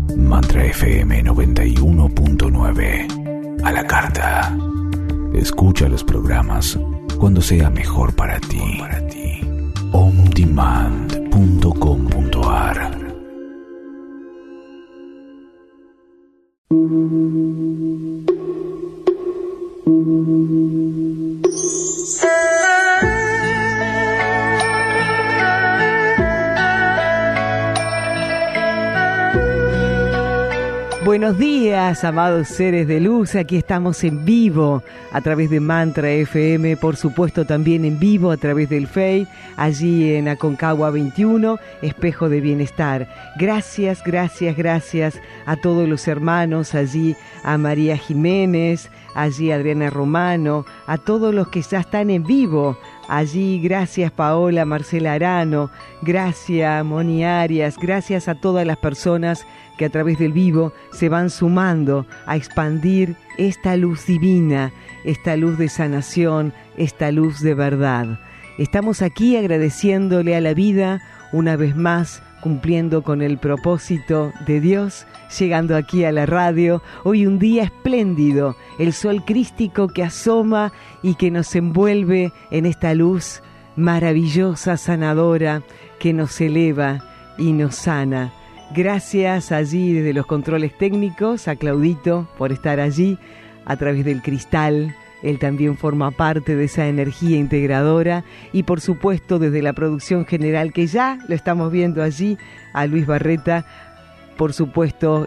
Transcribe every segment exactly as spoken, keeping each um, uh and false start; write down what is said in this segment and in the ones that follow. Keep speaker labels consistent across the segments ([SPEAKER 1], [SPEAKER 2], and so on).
[SPEAKER 1] Mantra F M noventa y uno punto nueve. A la carta. Escucha los programas cuando sea mejor para ti. on demand punto com punto a r.
[SPEAKER 2] Buenos días, amados seres de luz. Aquí estamos en vivo a través de Mantra F M, por supuesto también en vivo a través del Face, allí en Aconcagua veintiuno, Espejo de Bienestar. Gracias, gracias, gracias a todos los hermanos allí, a María Jiménez, allí a Adriana Romano, a todos los que ya están en vivo. Allí, gracias Paola, Marcela Arano, gracias Moni Arias, gracias a todas las personas que a través del vivo se van sumando a expandir esta luz divina, esta luz de sanación, esta luz de verdad. Estamos aquí agradeciéndole a la vida una vez más, cumpliendo con el propósito de Dios, llegando aquí a la radio. Hoy un día espléndido, el sol crístico que asoma y que nos envuelve en esta luz maravillosa, sanadora, que nos eleva y nos sana. Gracias allí desde los controles técnicos a Claudito por estar allí a través del cristal. Él también forma parte de esa energía integradora. Y por supuesto desde la producción general, que ya lo estamos viendo allí, a Luis Barreta, por supuesto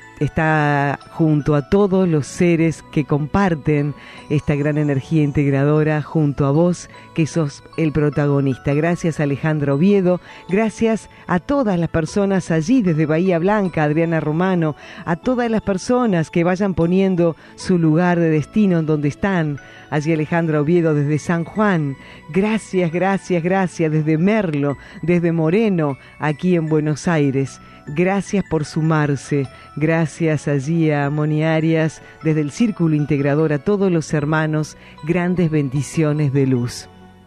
[SPEAKER 2] está junto a todos los seres que comparten esta gran energía integradora, junto a vos, que sos el protagonista. Gracias a Alejandra Oviedo, gracias a todas las personas allí desde Bahía Blanca, Adriana Romano, a todas las personas que vayan poniendo su lugar de destino en donde están. Allí Alejandra Oviedo desde San Juan, gracias, gracias, gracias, desde Merlo, desde Moreno, aquí en Buenos Aires. Gracias por sumarse, gracias allí a Moni Arias, desde el Círculo Integrador, a todos los hermanos, grandes bendiciones de luz.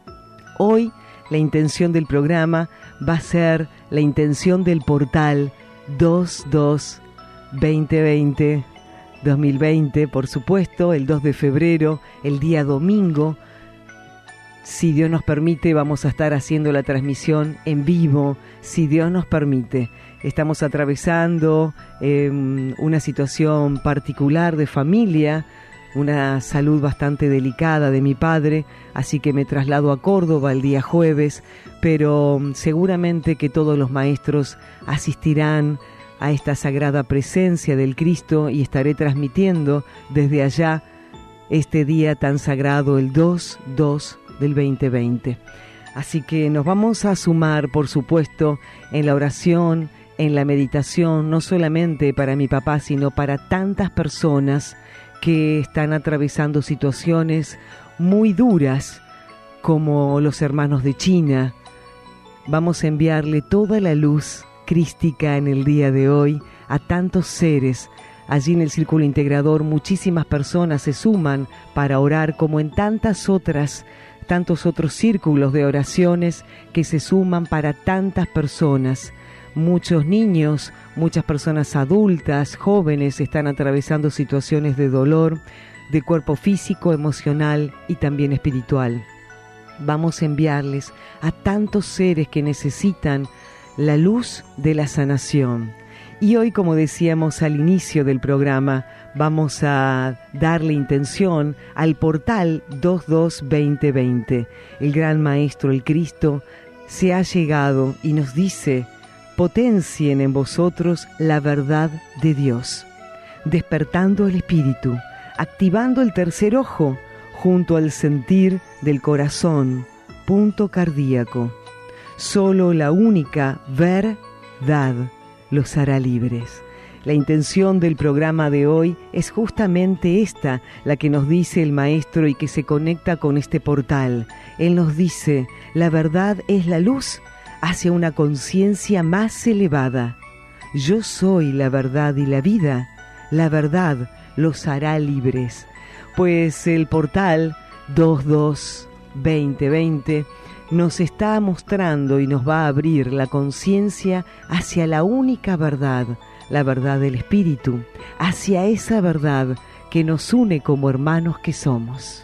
[SPEAKER 2] Hoy la intención del programa va a ser la intención del portal dos dos veinte veinte, dos mil veinte, por supuesto, el dos de febrero, el día domingo. Si Dios nos permite, vamos a estar haciendo la transmisión en vivo, si Dios nos permite. Estamos atravesando eh, una situación particular de familia, una salud bastante delicada de mi padre, así que me traslado a Córdoba el día jueves, pero seguramente que todos los maestros asistirán a esta sagrada presencia del Cristo y estaré transmitiendo desde allá este día tan sagrado, el dos dos del veinte veinte. Así que nos vamos a sumar, por supuesto, en la oración, en la meditación, no solamente para mi papá, sino para tantas personas que están atravesando situaciones muy duras, como los hermanos de China. Vamos a enviarle toda la luz crística en el día de hoy a tantos seres. Allí en el Círculo Integrador muchísimas personas se suman para orar, como en tantas otras, tantos otros círculos de oraciones que se suman para tantas personas. Muchos niños, muchas personas adultas, jóvenes están atravesando situaciones de dolor, de cuerpo físico, emocional y también espiritual. Vamos a enviarles a tantos seres que necesitan la luz de la sanación. Y hoy, como decíamos al inicio del programa, vamos a darle intención al portal dos dos veinte veinte. El gran Maestro, el Cristo, se ha llegado y nos dice: potencien en vosotros la verdad de Dios, despertando el espíritu, activando el tercer ojo junto al sentir del corazón, punto cardíaco. Solo la única verdad los hará libres. La intención del programa de hoy es justamente esta, la que nos dice el Maestro y que se conecta con este portal. Él nos dice: la verdad es la luz hacia una conciencia más elevada. Yo soy la verdad y la vida. La verdad los hará libres. Pues el portal dos dos veinte veinte nos está mostrando y nos va a abrir la conciencia hacia la única verdad, la verdad del Espíritu, hacia esa verdad que nos une como hermanos que somos.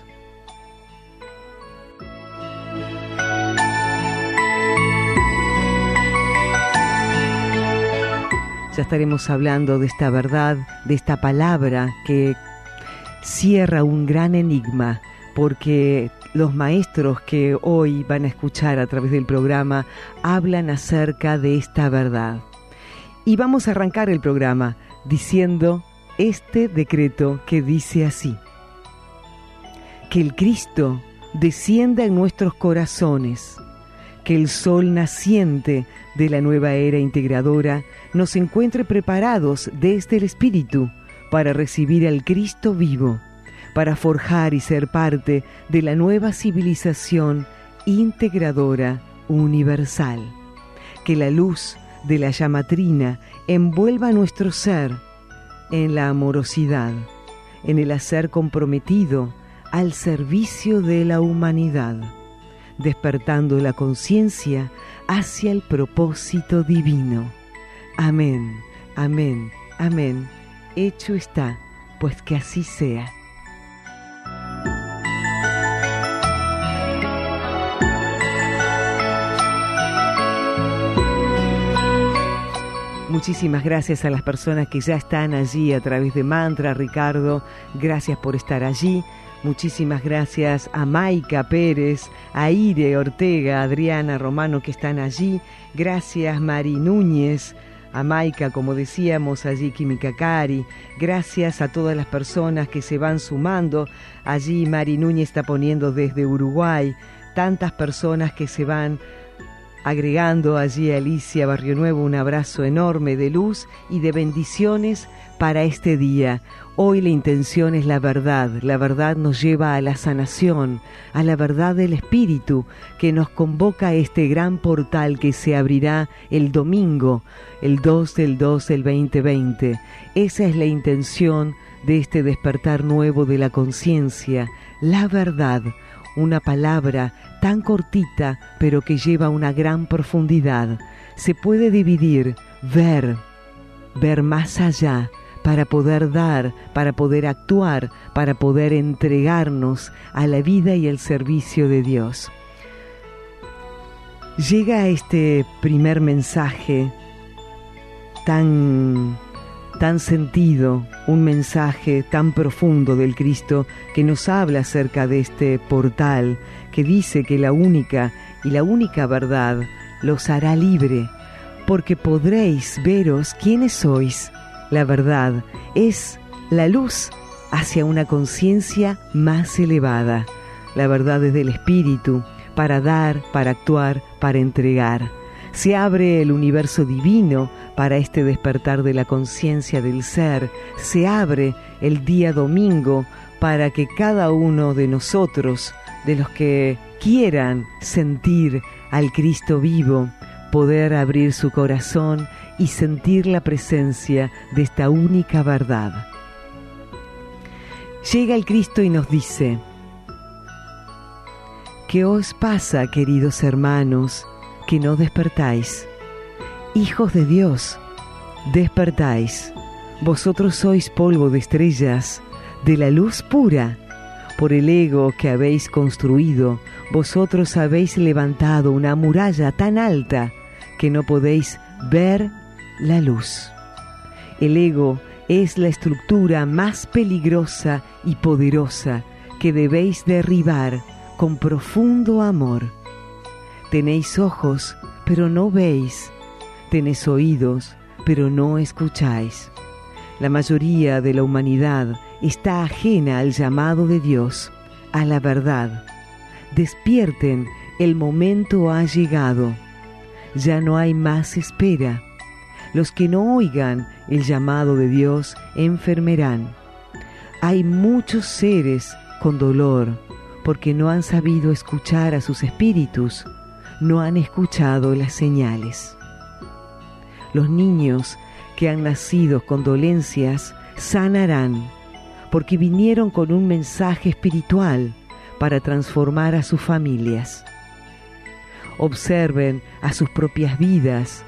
[SPEAKER 2] Ya estaremos hablando de esta verdad, de esta palabra que cierra un gran enigma, porque los maestros que hoy van a escuchar a través del programa hablan acerca de esta verdad. Y vamos a arrancar el programa diciendo este decreto que dice así: que el Cristo descienda en nuestros corazones, que el sol naciente de la nueva era integradora nos encuentre preparados desde el Espíritu para recibir al Cristo vivo, para forjar y ser parte de la nueva civilización integradora universal. Que la luz de la llama trina envuelva nuestro ser en la amorosidad, en el hacer comprometido al servicio de la humanidad, despertando la conciencia hacia el propósito divino. Amén, amén, amén. Hecho está, pues que así sea. Muchísimas gracias a las personas que ya están allí a través de Mantra. Ricardo, gracias por estar allí. Muchísimas gracias a Maika Pérez, a Ire Ortega, a Adriana Romano que están allí. Gracias Mari Núñez, a Maika, como decíamos, allí Química Cari. Gracias a todas las personas que se van sumando. Allí Mari Núñez está poniendo desde Uruguay. Tantas personas que se van agregando allí a Alicia Barrio Nuevo. Un abrazo enorme de luz y de bendiciones para este día. Hoy la intención es la verdad. La verdad nos lleva a la sanación, a la verdad del Espíritu, que nos convoca a este gran portal que se abrirá el domingo, el dos del dos del veinte veinte. Esa es la intención de este despertar nuevo de la conciencia, la verdad. Una palabra tan cortita, pero que lleva una gran profundidad. Se puede dividir, ver, ver más allá, para poder dar, para poder actuar, para poder entregarnos a la vida y al servicio de Dios. Llega este primer mensaje tan, tan sentido, un mensaje tan profundo del Cristo que nos habla acerca de este portal, que dice que la única y la única verdad los hará libre, porque podréis veros quiénes sois. La verdad es la luz hacia una conciencia más elevada. La verdad es del Espíritu, para dar, para actuar, para entregar. Se abre el universo divino para este despertar de la conciencia del ser. Se abre el día domingo para que cada uno de nosotros, de los que quieran sentir al Cristo vivo, poder abrir su corazón y sentir la presencia de esta única verdad. Llega el Cristo y nos dice: ¿qué os pasa, queridos hermanos, que no despertáis? Hijos de Dios, despertáis. Vosotros sois polvo de estrellas, de la luz pura. Por el ego que habéis construido, vosotros habéis levantado una muralla tan alta que no podéis ver la luz. El ego es la estructura más peligrosa y poderosa que debéis derribar con profundo amor. Tenéis ojos, pero no veis. Tenéis oídos, pero no escucháis. La mayoría de la humanidad está ajena al llamado de Dios, a la verdad. Despierten, el momento ha llegado. Ya no hay más espera. Los que no oigan el llamado de Dios enfermarán. Hay muchos seres con dolor porque no han sabido escuchar a sus espíritus, no han escuchado las señales. Los niños que han nacido con dolencias sanarán porque vinieron con un mensaje espiritual para transformar a sus familias. Observen a sus propias vidas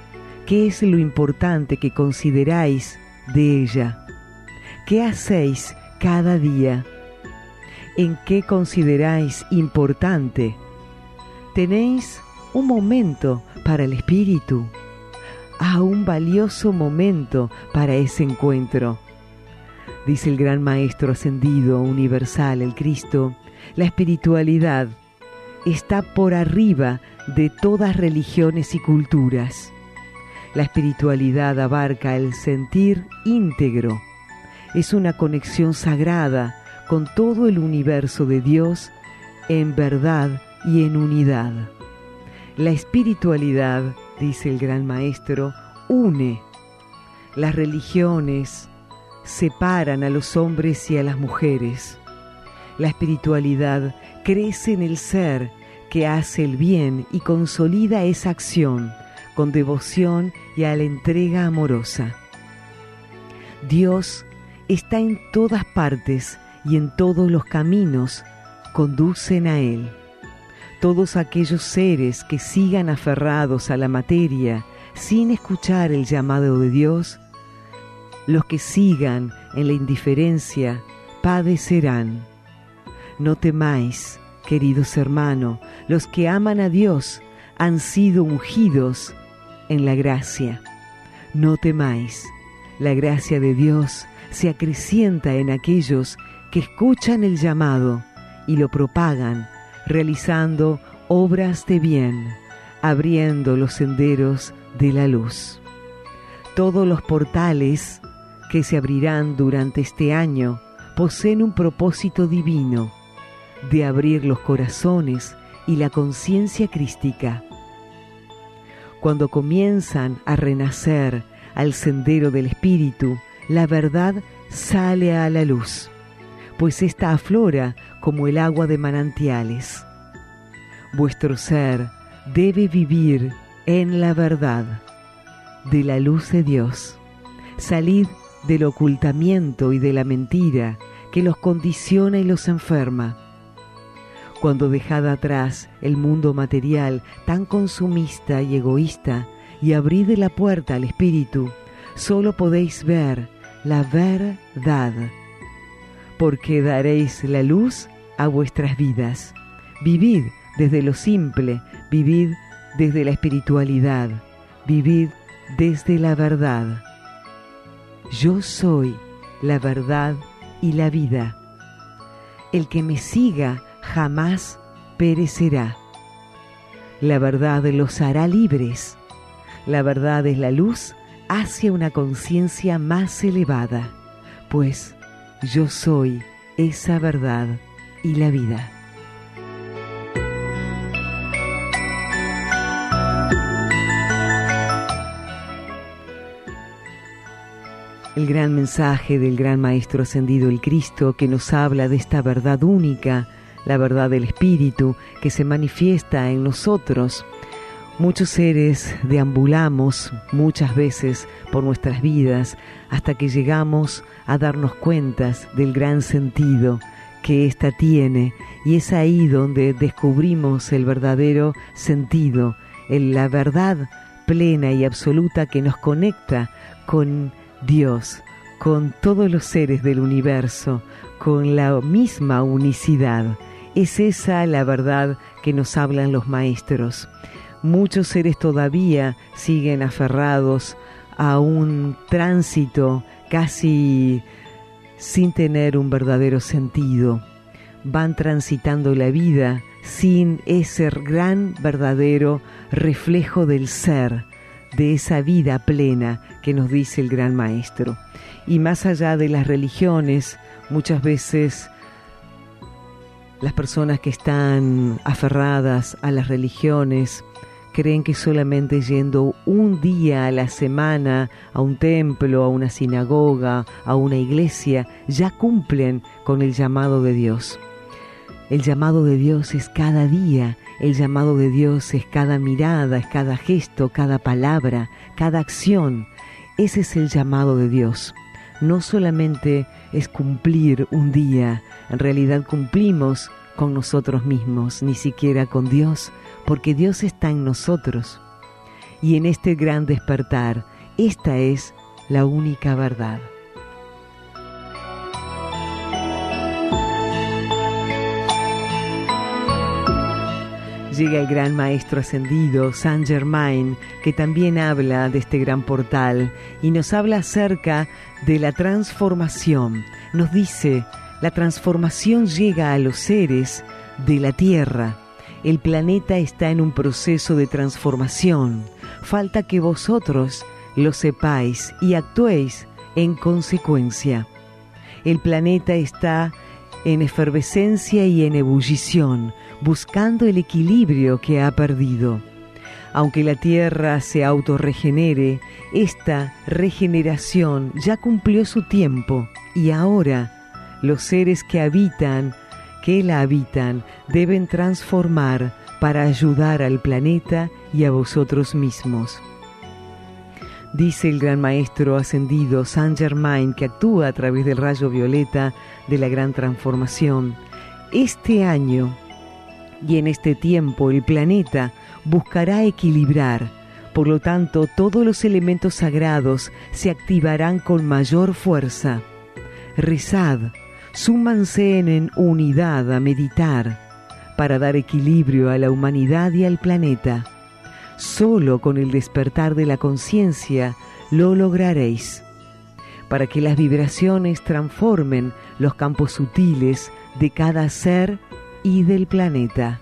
[SPEAKER 2] ¿Qué es lo importante que consideráis de ella? ¿Qué hacéis cada día? ¿En qué consideráis importante? ¿Tenéis un momento para el espíritu? Ah, un valioso momento para ese encuentro. Dice el gran Maestro ascendido universal, el Cristo, la espiritualidad está por arriba de todas religiones y culturas. La espiritualidad abarca el sentir íntegro. Es una conexión sagrada con todo el universo de Dios en verdad y en unidad. La espiritualidad, dice el gran Maestro, une. Las religiones separan a los hombres y a las mujeres. La espiritualidad crece en el ser que hace el bien y consolida esa acción con devoción y a la entrega amorosa. Dios está en todas partes y en todos los caminos conducen a Él. Todos aquellos seres que sigan aferrados a la materia sin escuchar el llamado de Dios, los que sigan en la indiferencia, padecerán. No temáis, queridos hermanos, los que aman a Dios han sido ungidos en la gracia. No temáis, la gracia de Dios se acrecienta en aquellos que escuchan el llamado y lo propagan, realizando obras de bien, abriendo los senderos de la luz. Todos los portales que se abrirán durante este año poseen un propósito divino de abrir los corazones y la conciencia crística. Cuando comienzan a renacer al sendero del espíritu, la verdad sale a la luz, pues ésta aflora como el agua de manantiales. Vuestro ser debe vivir en la verdad, de la luz de Dios. Salid del ocultamiento y de la mentira que los condiciona y los enferma. Cuando dejad atrás el mundo material tan consumista y egoísta y abrid la puerta al espíritu, solo podéis ver la verdad, porque daréis la luz a vuestras vidas. Vivid desde lo simple, vivid desde la espiritualidad, vivid desde la verdad. Yo soy la verdad y la vida. El que me siga jamás perecerá. La verdad los hará libres. La verdad es la luz hacia una conciencia más elevada, pues yo soy esa verdad y la vida. El gran mensaje del gran Maestro Ascendido, el Cristo, que nos habla de esta verdad única, la verdad del Espíritu, que se manifiesta en nosotros. Muchos seres deambulamos muchas veces por nuestras vidas hasta que llegamos a darnos cuenta del gran sentido que ésta tiene, y es ahí donde descubrimos el verdadero sentido, la verdad plena y absoluta que nos conecta con Dios, con todos los seres del universo, con la misma unicidad. Es esa la verdad que nos hablan los maestros. Muchos seres todavía siguen aferrados a un tránsito casi sin tener un verdadero sentido. Van transitando la vida sin ese gran verdadero reflejo del ser, de esa vida plena que nos dice el gran Maestro. Y más allá de las religiones, muchas veces las personas que están aferradas a las religiones creen que solamente yendo un día a la semana a un templo, a una sinagoga, a una iglesia, ya cumplen con el llamado de Dios. El llamado de Dios es cada día, el llamado de Dios es cada mirada, es cada gesto, cada palabra, cada acción. Ese es el llamado de Dios. No solamente es cumplir un día, en realidad cumplimos con nosotros mismos, ni siquiera con Dios, porque Dios está en nosotros. y en este gran despertar. Esta es la única verdad. Llega el gran maestro ascendido, Saint Germain, que también habla de este gran portal y nos habla acerca de la transformación. Nos dice, la transformación llega a los seres de la Tierra. El planeta está en un proceso de transformación. Falta que vosotros lo sepáis y actuéis en consecuencia. El planeta está en efervescencia y en ebullición, buscando el equilibrio que ha perdido. Aunque la Tierra se autorregenere, esta regeneración ya cumplió su tiempo y ahora los seres que habitan, que la habitan, deben transformar para ayudar al planeta y a vosotros mismos. Dice el gran maestro ascendido Saint Germain, que actúa a través del rayo violeta de la gran transformación. Este año y en este tiempo el planeta buscará equilibrar, por lo tanto todos los elementos sagrados se activarán con mayor fuerza. Rezad, súmanse en unidad a meditar para dar equilibrio a la humanidad y al planeta. Solo con el despertar de la conciencia lo lograréis, para que las vibraciones transformen los campos sutiles de cada ser y del planeta.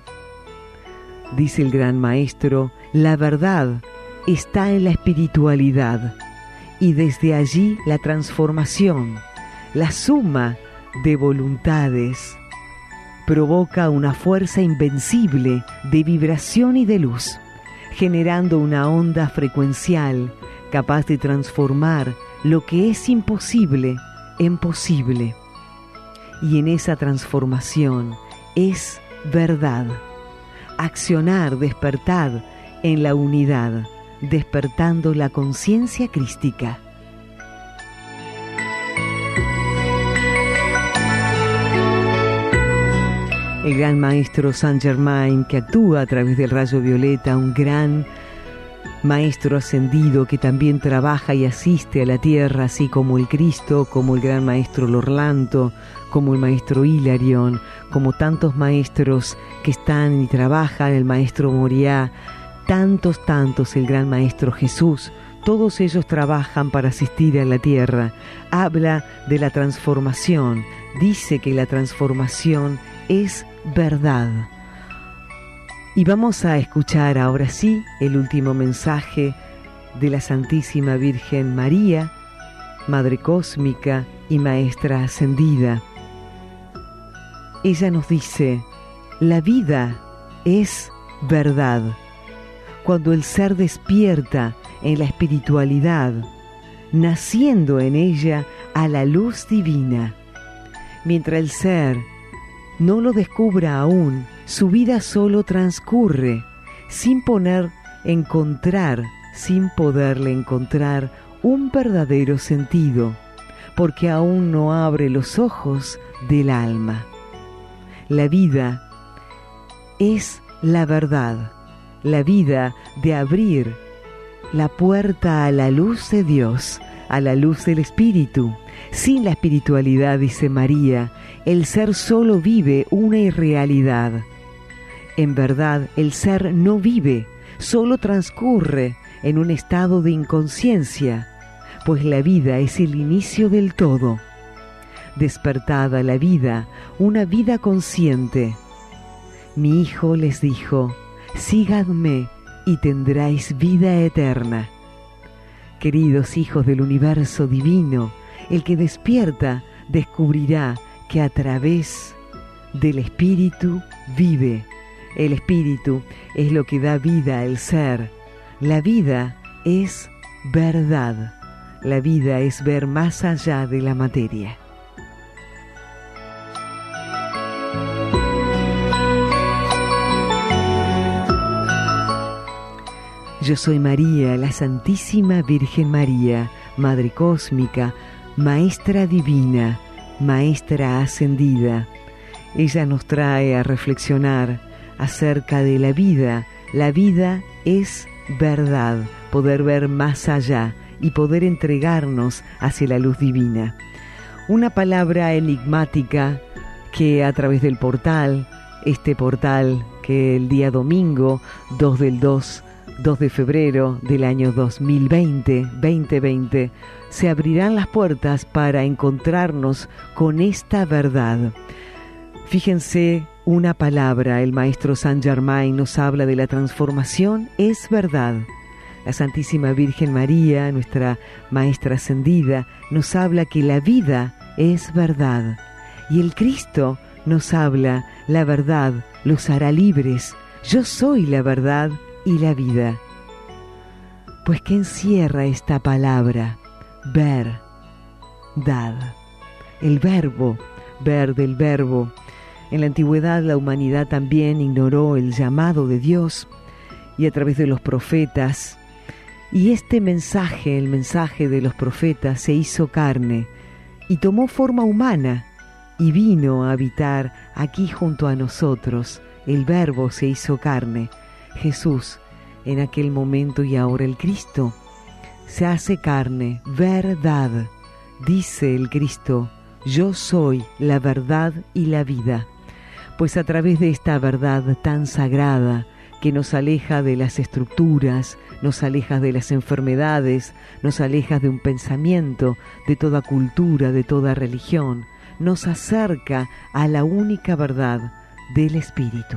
[SPEAKER 2] Dice el gran maestro, la verdad está en la espiritualidad y desde allí la transformación, la suma de voluntades, provoca una fuerza invencible de vibración y de luz, generando una onda frecuencial capaz de transformar lo que es imposible en posible. Y en esa transformación es verdad. Accionar, despertar en la unidad, despertando la conciencia crística. El gran maestro Saint Germain, que actúa a través del rayo violeta, un gran maestro ascendido que también trabaja y asiste a la tierra, así como el Cristo, como el gran maestro Lorlanto, como el maestro Hilarión, como tantos maestros que están y trabajan, el maestro Moriá, tantos, tantos, el gran maestro Jesús. Todos ellos trabajan para asistir a la tierra. Habla de la transformación, dice que la transformación es verdad. Y vamos a escuchar ahora sí el último mensaje de la Santísima Virgen María, Madre Cósmica y Maestra Ascendida. Ella nos dice, la vida es verdad. Cuando el ser despierta en la espiritualidad, naciendo en ella a la luz divina. Mientras el ser no lo descubra aún, su vida solo transcurre, sin poner, encontrar, sin poderle encontrar un verdadero sentido, porque aún no abre los ojos del alma. La vida es la verdad, la vida de abrir la puerta a la luz de Dios, a la luz del Espíritu. Sin la espiritualidad, dice María, el ser solo vive una irrealidad. En verdad, el ser no vive, solo transcurre en un estado de inconsciencia, pues la vida es el inicio del todo. Despertada la vida, una vida consciente. Mi Hijo les dijo, síganme y tendráis vida eterna. Queridos hijos del universo divino, el que despierta descubrirá que a través del Espíritu vive. El Espíritu es lo que da vida al ser. La vida es verdad. La vida es ver más allá de la materia. Yo soy María, la Santísima Virgen María, Madre Cósmica, Maestra Divina, Maestra Ascendida. Ella nos trae a reflexionar acerca de la vida. La vida es verdad, poder ver más allá y poder entregarnos hacia la luz divina. Una palabra enigmática que a través del portal, este portal que el día domingo dos del dos, dos de febrero del año dos mil veinte, veinte veinte, se abrirán las puertas para encontrarnos con esta verdad. Fíjense, una palabra, el maestro Saint Germain nos habla de la transformación, es verdad. La Santísima Virgen María, nuestra maestra ascendida, nos habla que la vida es verdad. Y el Cristo nos habla, la verdad los hará libres. Yo soy la verdad y la vida. Pues ¿qué encierra esta palabra? Ver, dad. El verbo, ver del verbo. En la antigüedad la humanidad también ignoró el llamado de Dios y a través de los profetas. Y este mensaje, el mensaje de los profetas, se hizo carne y tomó forma humana y vino a habitar aquí junto a nosotros. El Verbo se hizo carne. Jesús, en aquel momento y ahora el Cristo, se hace carne, verdad. Dice el Cristo, yo soy la verdad y la vida. Pues a través de esta verdad tan sagrada, que nos aleja de las estructuras, nos aleja de las enfermedades, nos aleja de un pensamiento, de toda cultura, de toda religión, nos acerca a la única verdad del Espíritu.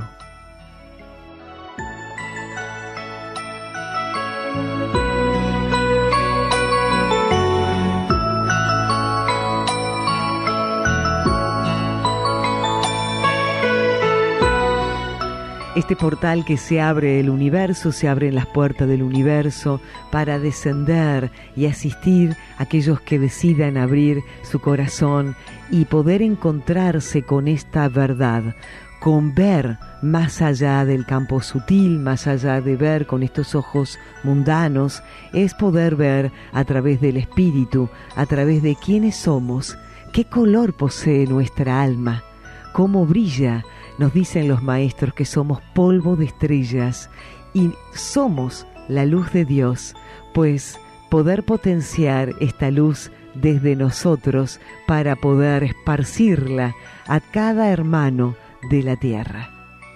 [SPEAKER 2] Este portal que se abre el universo, se abren las puertas del universo para descender y asistir a aquellos que decidan abrir su corazón y poder encontrarse con esta verdad, con ver más allá del campo sutil, más allá de ver con estos ojos mundanos, es poder ver a través del Espíritu, a través de quiénes somos, qué color posee nuestra alma, cómo brilla. Nos dicen los maestros que somos polvo de estrellas y somos la luz de Dios, pues poder potenciar esta luz desde nosotros para poder esparcirla a cada hermano de la tierra.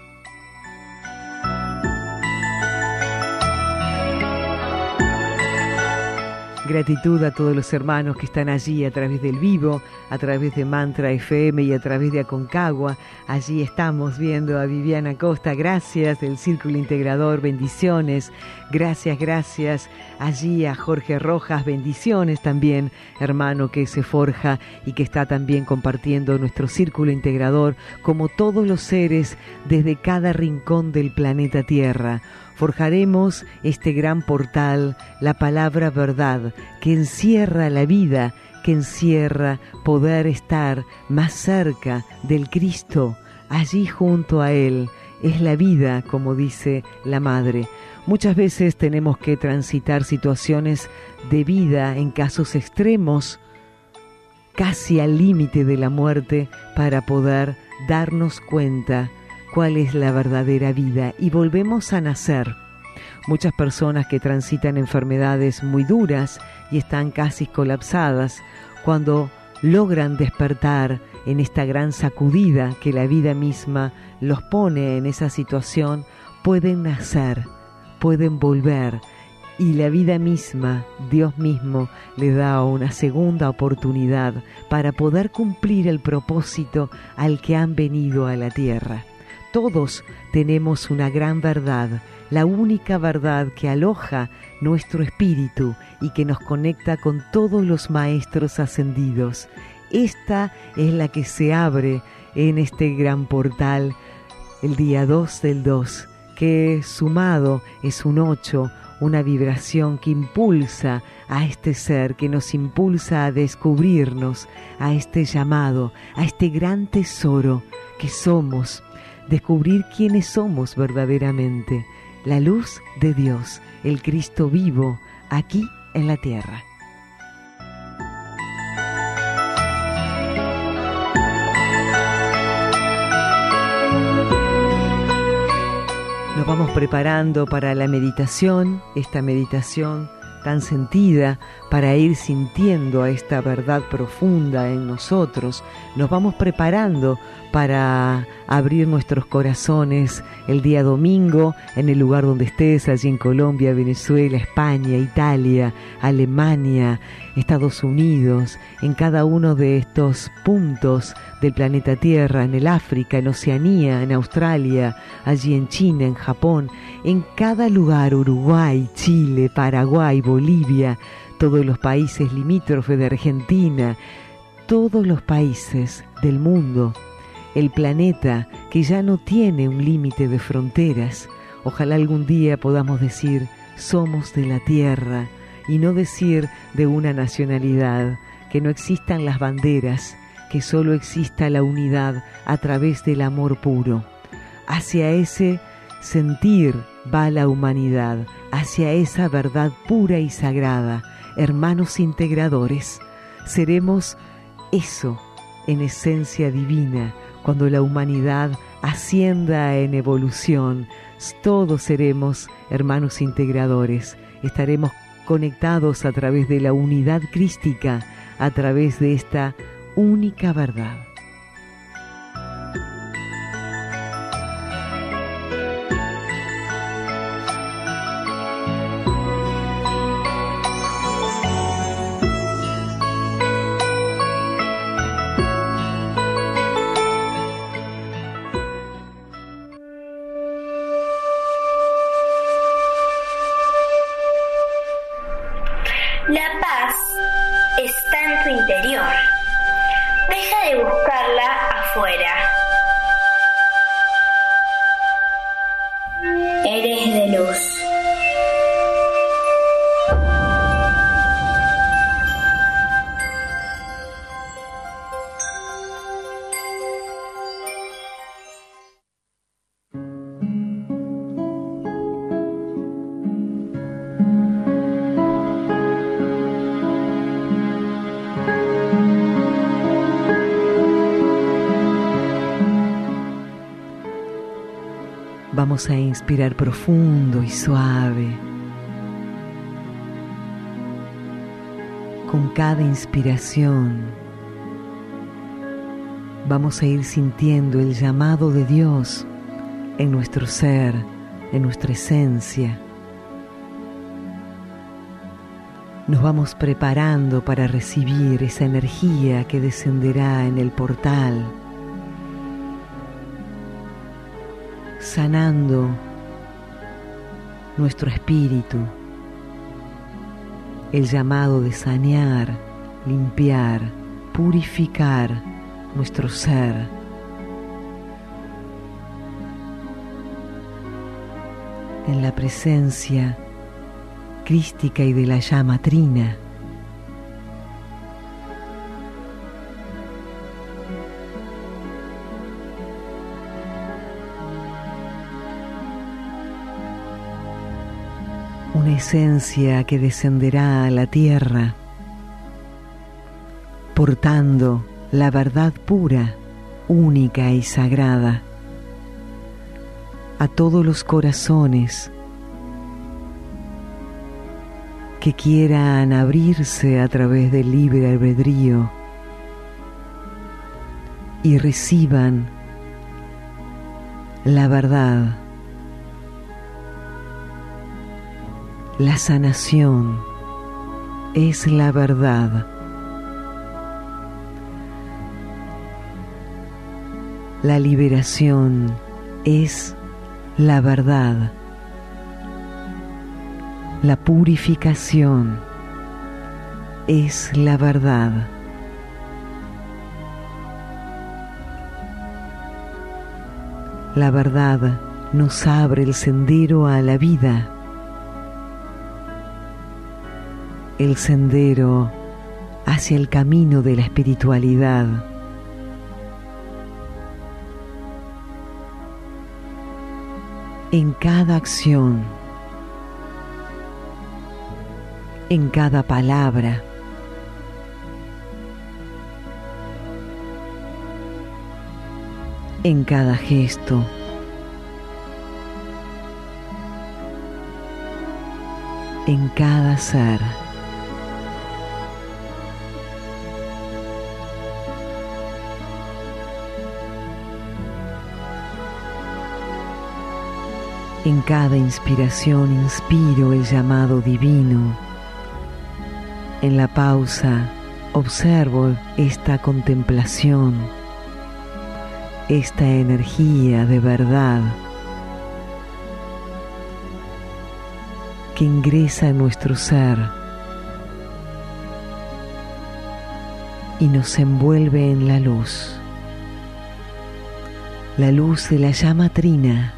[SPEAKER 2] Gratitud a todos los hermanos que están allí a través del vivo, a través de Mantra F M y a través de Aconcagua. Allí estamos viendo a Viviana Costa, gracias, del Círculo Integrador, bendiciones, gracias, gracias. Allí a Jorge Rojas, bendiciones también, hermano que se forja y que está también compartiendo nuestro Círculo Integrador, como todos los seres desde cada rincón del planeta Tierra. Forjaremos este gran portal, la palabra verdad, que encierra la vida, que encierra poder estar más cerca del Cristo, allí junto a Él. Es la vida, como dice la Madre. Muchas veces tenemos que transitar situaciones de vida en casos extremos, casi al límite de la muerte, para poder darnos cuenta cuál es la verdadera vida y volvemos a nacer. Muchas personas que transitan enfermedades muy duras y están casi colapsadas, cuando logran despertar en esta gran sacudida que la vida misma los pone en esa situación, pueden nacer, pueden volver, y la vida misma, Dios mismo, les da una segunda oportunidad para poder cumplir el propósito al que han venido a la tierra. Todos tenemos una gran verdad, la única verdad que aloja nuestro espíritu y que nos conecta con todos los maestros ascendidos. Esta es la que se abre en este gran portal el día dos del dos, que sumado es un ocho, una vibración que impulsa a este ser, que nos impulsa a descubrirnos, a este llamado, a este gran tesoro que somos. Descubrir quiénes somos verdaderamente, la luz de Dios, el Cristo vivo, aquí en la tierra. Nos vamos preparando para la meditación, esta meditación tan sentida, para ir sintiendo a esta verdad profunda en nosotros. Nos vamos preparando para abrir nuestros corazones el día domingo en el lugar donde estés, allí en Colombia, Venezuela, España, Italia, Alemania, Estados Unidos, en cada uno de estos puntos del planeta Tierra, en el África, en Oceanía, en Australia, allí en China, en Japón, en cada lugar, Uruguay, Chile, Paraguay, Bolivia, todos los países limítrofes de Argentina, todos los países del mundo, el planeta que ya no tiene un límite de fronteras. Ojalá algún día podamos decir, somos de la Tierra, y no decir de una nacionalidad, que no existan las banderas, que solo exista la unidad a través del amor puro. Hacia ese sentir va la humanidad, hacia esa verdad pura y sagrada. Hermanos integradores, seremos eso en esencia divina. Cuando la humanidad ascienda en evolución, todos seremos hermanos integradores. Estaremos conectados a través de la unidad crística, a través de esta única verdad.
[SPEAKER 3] La paz está en tu interior. Deja de buscarla afuera. Eres de luz.
[SPEAKER 2] Vamos a inspirar profundo y suave. Con cada inspiración vamos a ir sintiendo el llamado de Dios en nuestro ser, en nuestra esencia. Nos vamos preparando para recibir esa energía que descenderá en el portal, sanando nuestro espíritu, el llamado de sanear, limpiar, purificar nuestro ser. En la presencia crística y de la llama trina. Una esencia que descenderá a la tierra, portando la verdad pura, única y sagrada, a todos los corazones que quieran abrirse a través del libre albedrío y reciban la verdad. La sanación es la verdad. La liberación es la verdad. La purificación es la verdad. La verdad nos abre el sendero a la vida. El sendero hacia el camino de la espiritualidad. En cada acción, en cada palabra, en cada gesto, en cada ser. En cada inspiración inspiro el llamado divino. En la pausa observo esta contemplación, esta energía de verdad que ingresa en nuestro ser y nos envuelve en la luz, la luz de la llama trina,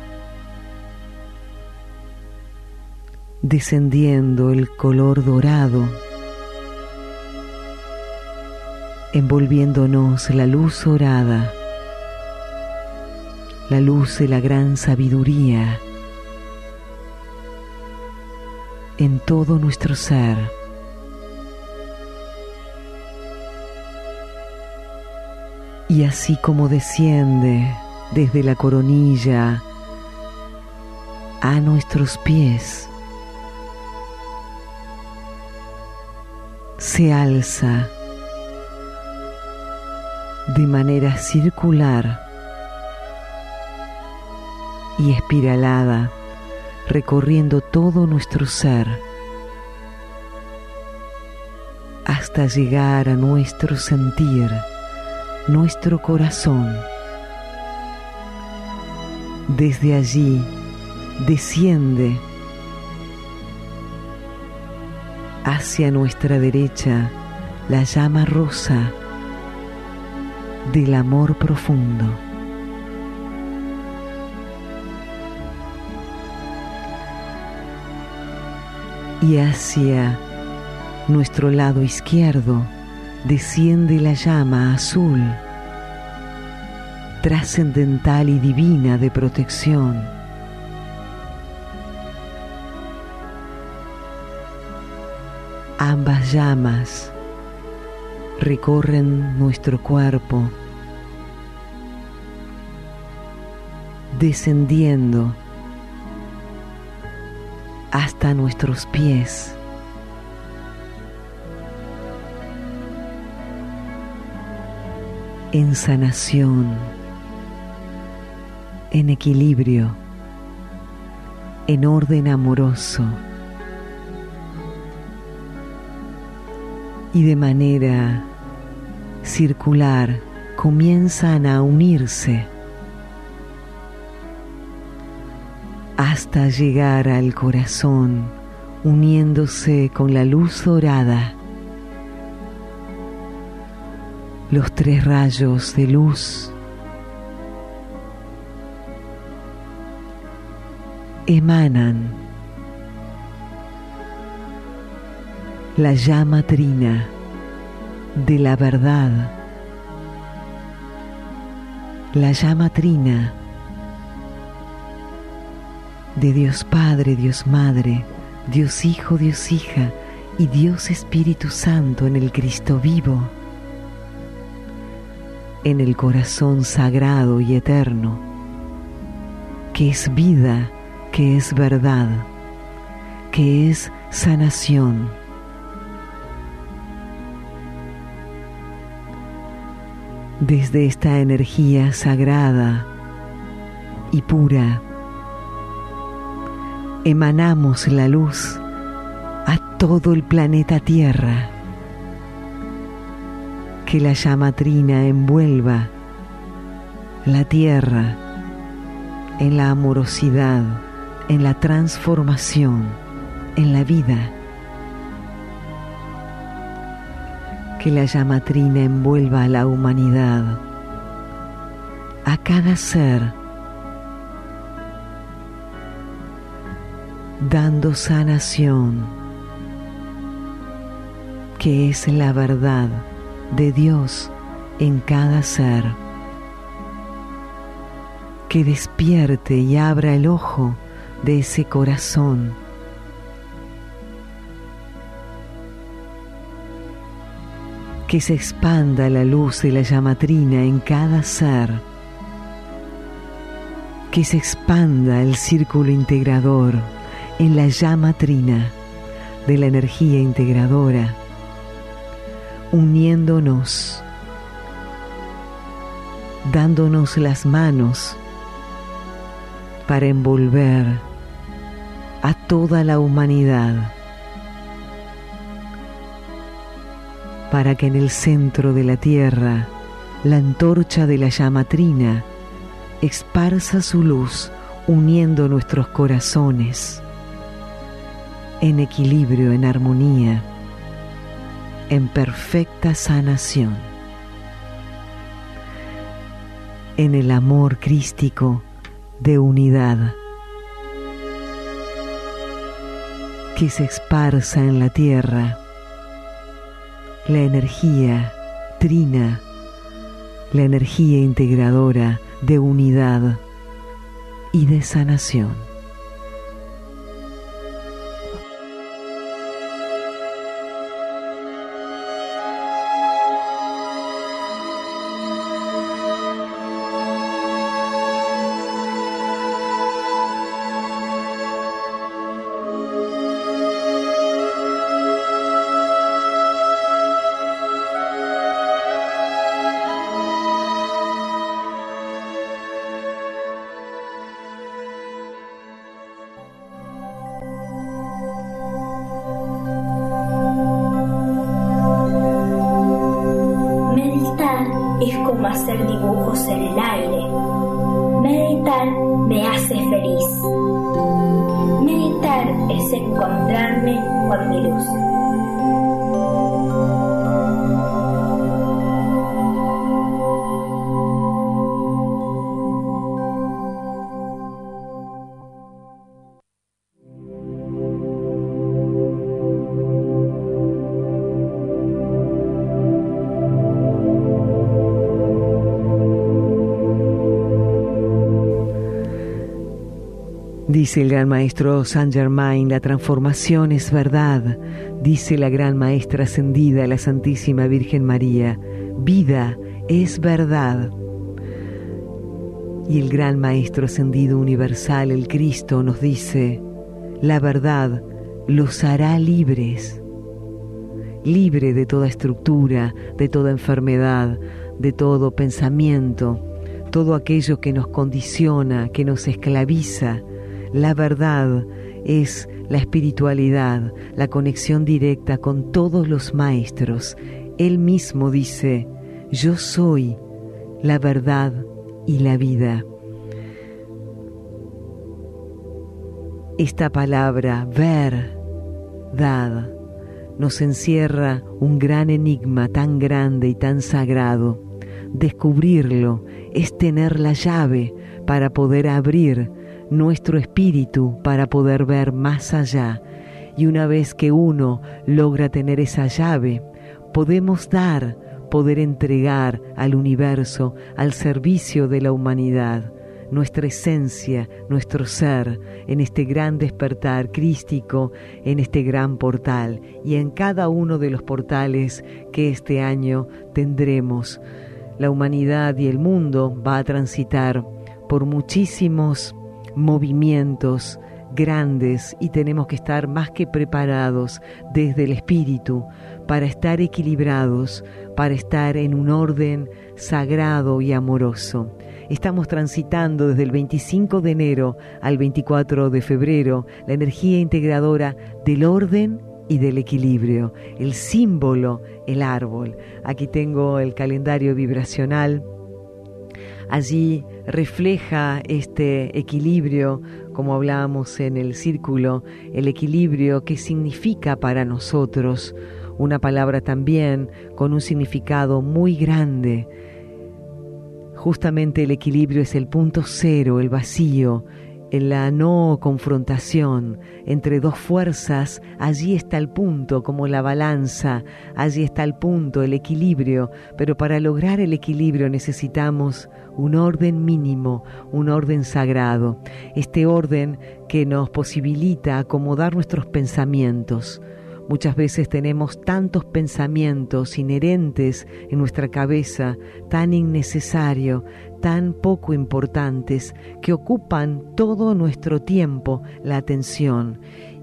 [SPEAKER 2] descendiendo el color dorado, envolviéndonos la luz dorada, la luz de la gran sabiduría en todo nuestro ser. Y así como desciende desde la coronilla a nuestros pies, se alza de manera circular y espiralada, recorriendo todo nuestro ser hasta llegar a nuestro sentir, nuestro corazón. Desde allí desciende hacia nuestra derecha la llama rosa del amor profundo. Y hacia nuestro lado izquierdo desciende la llama azul, trascendental y divina de protección. Ambas llamas recorren nuestro cuerpo, descendiendo hasta nuestros pies, en sanación, en equilibrio, en orden amoroso, y de manera circular comienzan a unirse hasta llegar al corazón, uniéndose con la luz dorada. Los tres rayos de luz emanan la llama trina de la verdad, la llama trina de Dios Padre, Dios Madre, Dios Hijo, Dios Hija y Dios Espíritu Santo en el Cristo vivo, en el corazón sagrado y eterno, que es vida, que es verdad, que es sanación. Desde esta energía sagrada y pura, emanamos la luz a todo el planeta Tierra. Que la llama trina envuelva la Tierra en la amorosidad, en la transformación, en la vida. Que la llama trina envuelva a la humanidad, a cada ser, dando sanación, que es la verdad de Dios en cada ser. Que despierte y abra el ojo de ese corazón, que se expanda la luz de la llama trina en cada ser, que se expanda el círculo integrador en la llama trina, de la energía integradora, uniéndonos, dándonos las manos para envolver a toda la humanidad, para que en el centro de la tierra la antorcha de la llama trina esparza su luz, uniendo nuestros corazones en equilibrio, en armonía, en perfecta sanación, en el amor crístico de unidad que se esparza en la tierra, la energía trina, la energía integradora de unidad y de sanación.
[SPEAKER 3] Es como hacer dibujos en el aire. Meditar me hace feliz. Meditar es encontrarme con mi luz.
[SPEAKER 2] Dice el gran maestro Saint Germain, la transformación es verdad. Dice la gran maestra ascendida, la Santísima Virgen María, vida es verdad. Y el gran maestro ascendido universal, el Cristo, nos dice, la verdad los hará libres. Libre de toda estructura, de toda enfermedad, de todo pensamiento, todo aquello que nos condiciona, que nos esclaviza. La verdad es la espiritualidad, la conexión directa con todos los maestros. Él mismo dice, yo soy la verdad y la vida. Esta palabra, verdad, nos encierra un gran enigma tan grande y tan sagrado. Descubrirlo es tener la llave para poder abrir nuestro espíritu, para poder ver más allá. Y una vez que uno logra tener esa llave, podemos dar, poder entregar al universo, al servicio de la humanidad, nuestra esencia, nuestro ser, en este gran despertar crístico, en este gran portal, y en cada uno de los portales que este año tendremos. La humanidad y el mundo va a transitar por muchísimos movimientos grandes y tenemos que estar más que preparados desde el espíritu para estar equilibrados, para estar en un orden sagrado y amoroso. Estamos transitando desde el veinticinco de enero al veinticuatro de febrero la energía integradora del orden y del equilibrio, el símbolo, el árbol. Aquí tengo el calendario vibracional. Allí refleja este equilibrio, como hablábamos en el círculo, el equilibrio que significa para nosotros, una palabra también con un significado muy grande. Justamente el equilibrio es el punto cero, el vacío, en la no confrontación entre dos fuerzas. Allí está el punto, como la balanza, allí está el punto, el equilibrio, pero para lograr el equilibrio necesitamos un orden mínimo, un orden sagrado, este orden que nos posibilita acomodar nuestros pensamientos. Muchas veces tenemos tantos pensamientos inherentes en nuestra cabeza, tan innecesarios, tan poco importantes, que ocupan todo nuestro tiempo, la atención.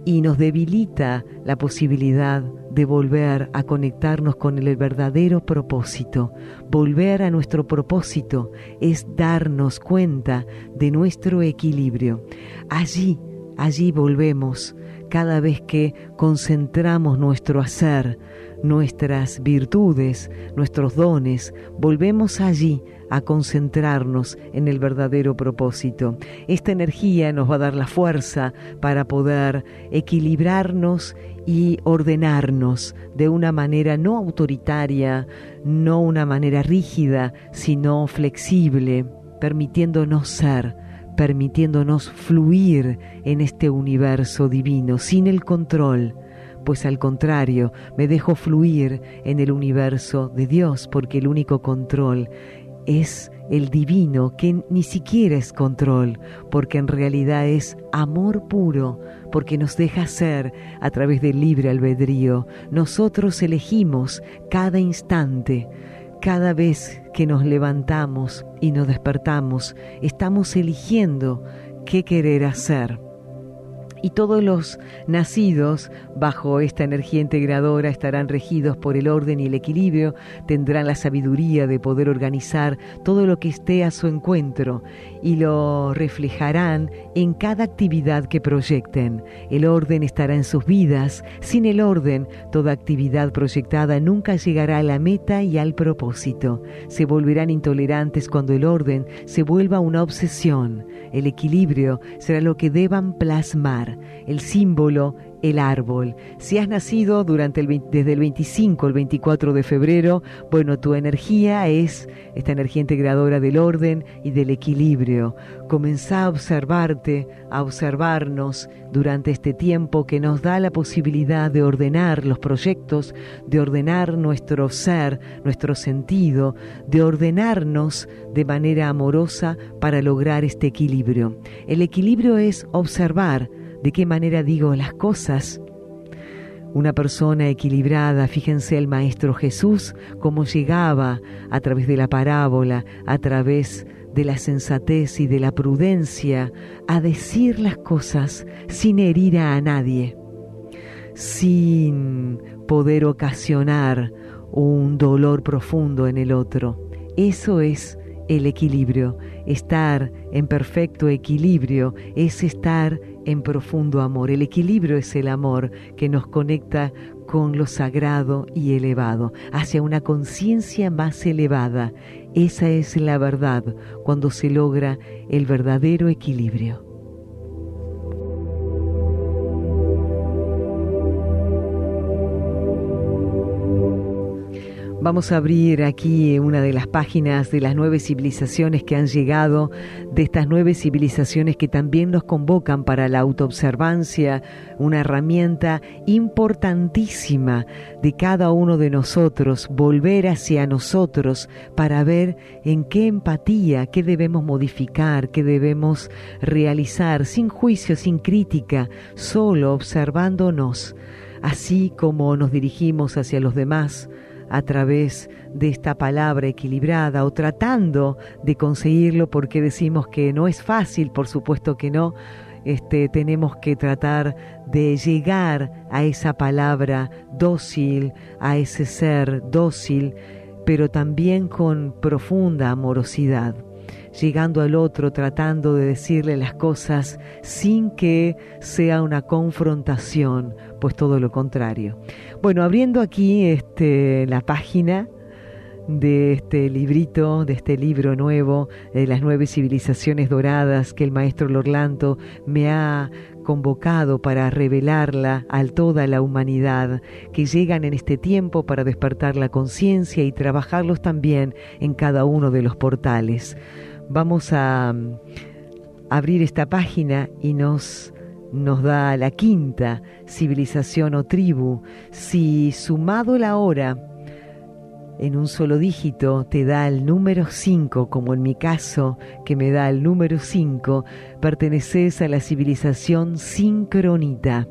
[SPEAKER 2] y nos debilita la posibilidad de volver a conectarnos con el verdadero propósito. Volver a nuestro propósito es darnos cuenta de nuestro equilibrio. Allí, allí volvemos cada vez que concentramos nuestro hacer, nuestras virtudes, nuestros dones, volvemos allí a concentrarnos en el verdadero propósito. Esta energía nos va a dar la fuerza para poder equilibrarnos y ordenarnos de una manera no autoritaria, no una manera rígida, sino flexible, permitiéndonos ser, permitiéndonos fluir en este universo divino, sin el control. Pues al contrario, me dejo fluir en el universo de Dios, porque el único control es el divino, que ni siquiera es control, porque en realidad es amor puro, porque nos deja ser a través del libre albedrío. Nosotros elegimos cada instante, cada vez que nos levantamos y nos despertamos, estamos eligiendo qué querer hacer. Y todos los nacidos bajo esta energía integradora estarán regidos por el orden y el equilibrio, tendrán la sabiduría de poder organizar todo lo que esté a su encuentro y lo reflejarán en cada actividad que proyecten. El orden estará en sus vidas. Sin el orden, toda actividad proyectada nunca llegará a la meta y al propósito. Se volverán intolerantes cuando el orden se vuelva una obsesión. El equilibrio será lo que deban plasmar. El símbolo, el árbol. Si has nacido durante el veinte, desde el veinticinco al veinticuatro de febrero, bueno, tu energía es esta energía integradora del orden y del equilibrio. Comenzá a observarte, a observarnos durante este tiempo que nos da la posibilidad de ordenar los proyectos, de ordenar nuestro ser, nuestro sentido, de ordenarnos de manera amorosa para lograr este equilibrio. El equilibrio es observar de qué manera digo las cosas. Una persona equilibrada, fíjense el Maestro Jesús, cómo llegaba a través de la parábola, a través de la sensatez y de la prudencia, a decir las cosas sin herir a nadie, sin poder ocasionar un dolor profundo en el otro. Eso es el equilibrio. Estar en perfecto equilibrio es estar en profundo amor. El equilibrio es el amor que nos conecta con lo sagrado y elevado, hacia una conciencia más elevada. Esa es la verdad cuando se logra el verdadero equilibrio. Vamos a abrir aquí una de las páginas de las nueve civilizaciones que han llegado, de estas nueve civilizaciones que también nos convocan para la autoobservancia, una herramienta importantísima de cada uno de nosotros, volver hacia nosotros para ver en qué empatía, qué debemos modificar, qué debemos realizar, sin juicio, sin crítica, solo observándonos, así como nos dirigimos hacia los demás, a través de esta palabra equilibrada o tratando de conseguirlo, porque decimos que no es fácil, por supuesto que no. Este, tenemos que tratar de llegar a esa palabra dócil, a ese ser dócil, pero también con profunda amorosidad, llegando al otro, tratando de decirle las cosas sin que sea una confrontación, pues todo lo contrario. Bueno, abriendo aquí este, la página de este librito, de este libro nuevo, de las nueve civilizaciones doradas que el maestro Lorlanto me ha convocado para revelarla a toda la humanidad, que llegan en este tiempo para despertar la conciencia y trabajarlos también en cada uno de los portales. Vamos a abrir esta página y nos, nos da la quinta civilización o tribu. Si sumado la hora en un solo dígito te da el número cinco, como en mi caso, que me da el número cinco, perteneces a la civilización sincronita.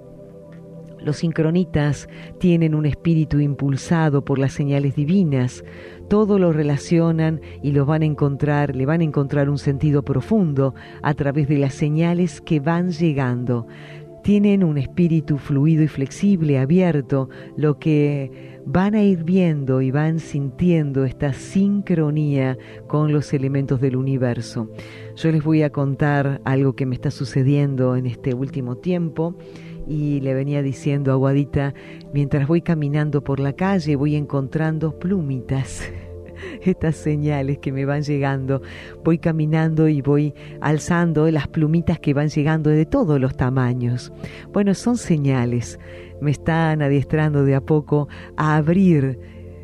[SPEAKER 2] Los sincronitas tienen un espíritu impulsado por las señales divinas. Todo lo relacionan y lo van a encontrar, le van a encontrar un sentido profundo a través de las señales que van llegando. tienen un espíritu fluido y flexible, abierto, lo que van a ir viendo y van sintiendo esta sincronía con los elementos del universo. Yo les voy a contar algo que me está sucediendo en este último tiempo. Y le venía diciendo a Guadita, mientras voy caminando por la calle voy encontrando plumitas, estas señales que me van llegando. Voy caminando y voy alzando las plumitas que van llegando de todos los tamaños. Bueno, son señales, me están adiestrando de a poco a abrir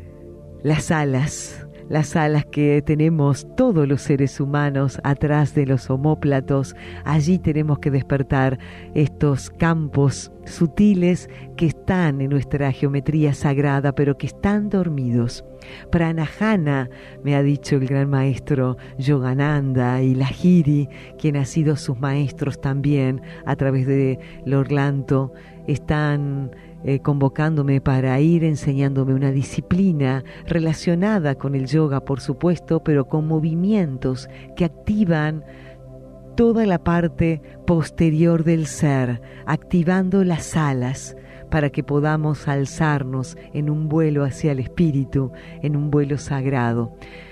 [SPEAKER 2] las alas. Las alas que tenemos todos los seres humanos atrás de los omóplatos. Allí tenemos que despertar estos campos sutiles que están en nuestra geometría sagrada, pero que están dormidos. Pranayana, me ha dicho el gran maestro Yogananda y Lahiri, quien ha sido sus maestros también a través de Lorlanto, están Eh, convocándome para ir enseñándome una disciplina relacionada con el yoga, por supuesto, pero con movimientos que activan toda la parte posterior del ser, activando las alas para que podamos alzarnos en un vuelo hacia el espíritu, en un vuelo sagrado.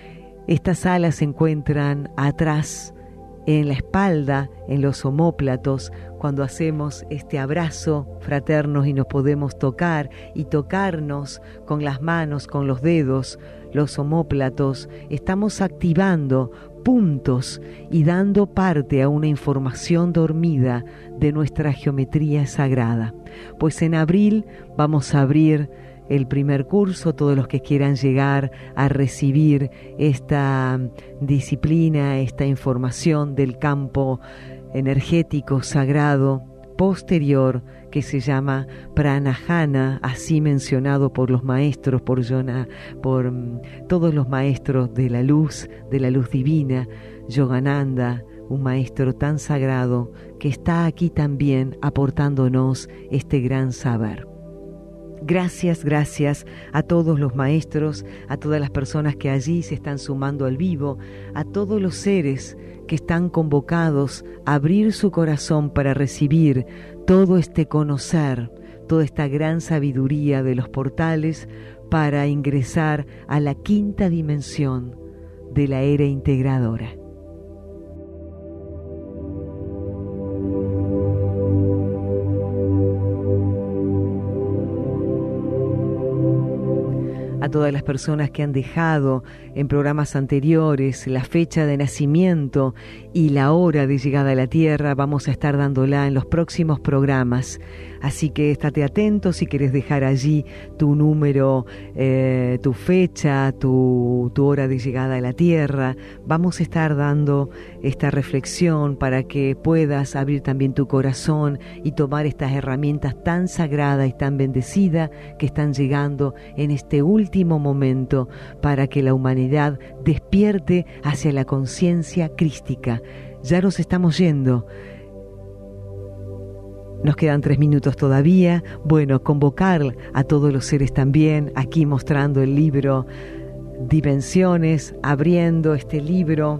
[SPEAKER 2] Estas alas se encuentran atrás, en la espalda, en los omóplatos, cuando hacemos este abrazo fraterno y nos podemos tocar y tocarnos con las manos, con los dedos, los omóplatos, estamos activando puntos y dando parte a una información dormida de nuestra geometría sagrada. Pues en abril vamos a abrir el primer curso, todos los que quieran llegar a recibir esta disciplina, esta información del campo energético sagrado posterior que se llama Pranayana, así mencionado por los maestros, por Yona, por um, todos los maestros de la luz, de la luz divina, Yogananda, un maestro tan sagrado que está aquí también aportándonos este gran saber. Gracias, gracias a todos los maestros, a todas las personas que allí se están sumando al vivo, a todos los seres que están convocados a abrir su corazón para recibir todo este conocer, toda esta gran sabiduría de los portales para ingresar a la quinta dimensión de la era integradora. A todas las personas que han dejado en programas anteriores la fecha de nacimiento y la hora de llegada a la Tierra, vamos a estar dándola en los próximos programas. Así que estate atento si quieres dejar allí tu número, eh, tu fecha, tu, tu hora de llegada a la Tierra. Vamos a estar dando esta reflexión para que puedas abrir también tu corazón y tomar estas herramientas tan sagradas y tan bendecidas que están llegando en este último momento para que la humanidad despierte hacia la conciencia crística. Ya nos estamos yendo. Nos quedan tres minutos todavía. Bueno, convocar a todos los seres también, aquí mostrando el libro Dimensiones, abriendo este libro.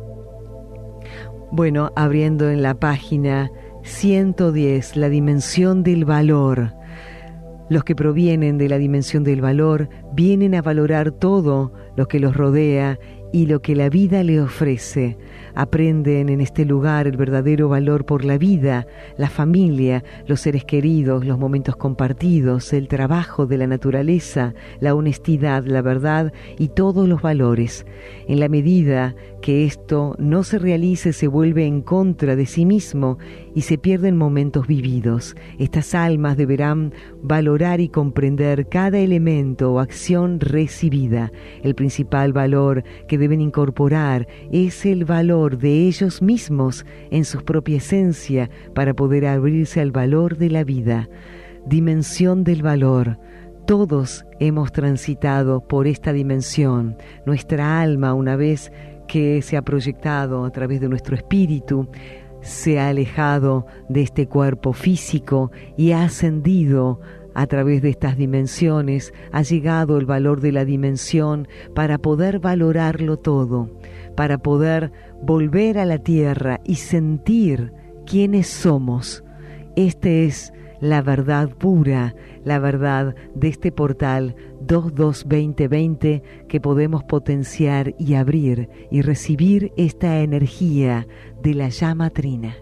[SPEAKER 2] Bueno, abriendo en la página ciento diez, la dimensión del valor. Los que provienen de la dimensión del valor vienen a valorar todo lo que los rodea y lo que la vida le ofrece. Aprenden en este lugar el verdadero valor por la vida, la familia, los seres queridos, los momentos compartidos, el trabajo de la naturaleza, la honestidad, la verdad y todos los valores. En la medida que esto no se realice, se vuelve en contra de sí mismo y se pierden momentos vividos. Estas almas deberán valorar y comprender cada elemento o acción recibida. El principal valor que deben incorporar es el valor de ellos mismos en su propia esencia para poder abrirse al valor de la vida. Dimensión del valor. Todos hemos transitado por esta dimensión. Nuestra alma, una vez que se ha proyectado a través de nuestro espíritu, se ha alejado de este cuerpo físico y ha ascendido a través de estas dimensiones, ha llegado el valor de la dimensión para poder valorarlo todo, para poder volver a la tierra y sentir quiénes somos Esta es la verdad pura, la verdad de este portal dos dos veinte veinte que podemos potenciar y abrir y recibir esta energía de la llama trina.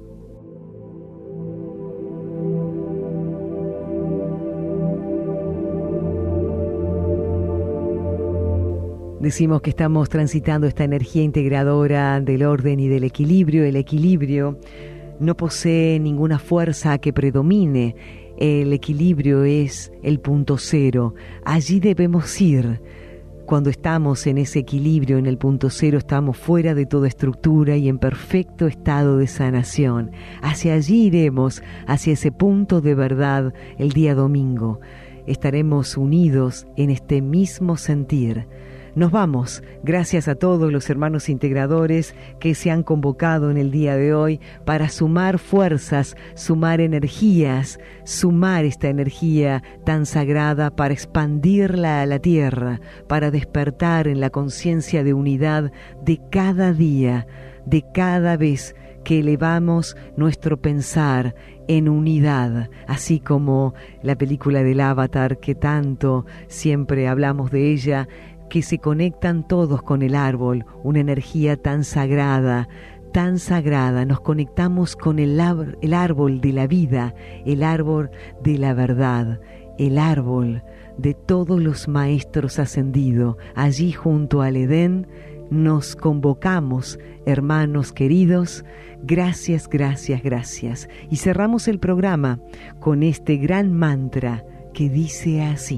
[SPEAKER 2] Decimos que estamos transitando esta energía integradora del orden y del equilibrio. El equilibrio no posee ninguna fuerza que predomine. El equilibrio es el punto cero. Allí debemos ir. Cuando estamos en ese equilibrio, en el punto cero, estamos fuera de toda estructura y en perfecto estado de sanación. Hacia allí iremos, hacia ese punto de verdad, el día domingo. Estaremos unidos en este mismo sentir. Nos vamos, gracias a todos los hermanos integradores que se han convocado en el día de hoy para sumar fuerzas, sumar energías, sumar esta energía tan sagrada para expandirla a la tierra, para despertar en la conciencia de unidad de cada día, de cada vez que elevamos nuestro pensar en unidad, así como la película del Avatar que tanto siempre hablamos de ella, que se conectan todos con el árbol, una energía tan sagrada, tan sagrada. Nos conectamos con el, el árbol de la vida, el árbol de la verdad, el árbol de todos los maestros ascendidos. Allí junto al Edén nos convocamos, hermanos queridos. Gracias, gracias, gracias. Y cerramos el programa con este gran mantra que dice así: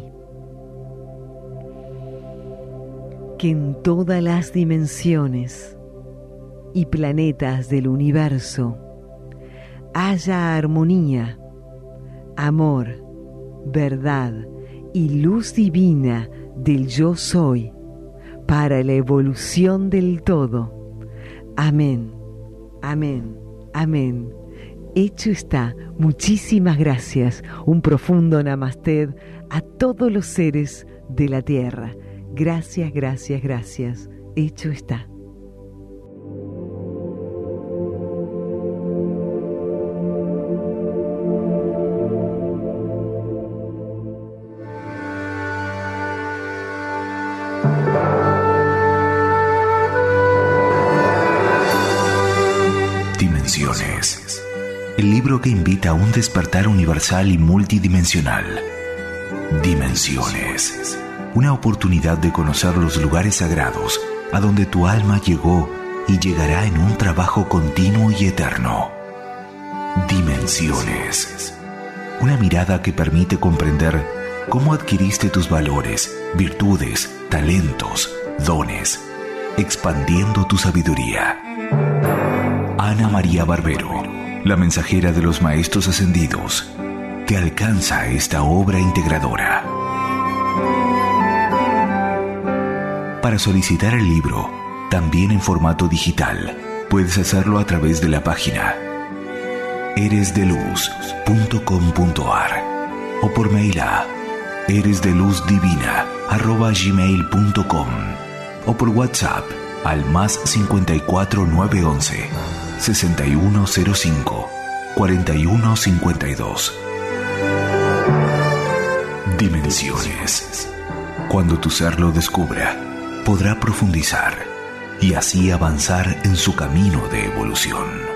[SPEAKER 2] que en todas las dimensiones y planetas del universo haya armonía, amor, verdad y luz divina del yo soy para la evolución del todo. Amén, amén, amén. Hecho está. Muchísimas gracias. Un profundo namaste a todos los seres de la tierra. Gracias, gracias, gracias. Hecho está.
[SPEAKER 1] Dimensiones. El libro que invita a un despertar universal y multidimensional. Dimensiones. Una oportunidad de conocer los lugares sagrados a donde tu alma llegó y llegará en un trabajo continuo y eterno. Dimensiones. Una mirada que permite comprender cómo adquiriste tus valores, virtudes, talentos, dones, expandiendo tu sabiduría. Ana María Barbero, la mensajera de los maestros ascendidos, te alcanza esta obra integradora. Para solicitar el libro, también en formato digital, puedes hacerlo a través de la página eresdeluz punto com punto ar o por mail a eresdeluzdivina arroba gmail punto com o por WhatsApp al más cincuenta y cuatro nueve once sesenta y uno cero cinco cuarenta y uno cincuenta y dos. Dimensiones. Cuando tu ser lo descubra, podrá profundizar y así avanzar en su camino de evolución.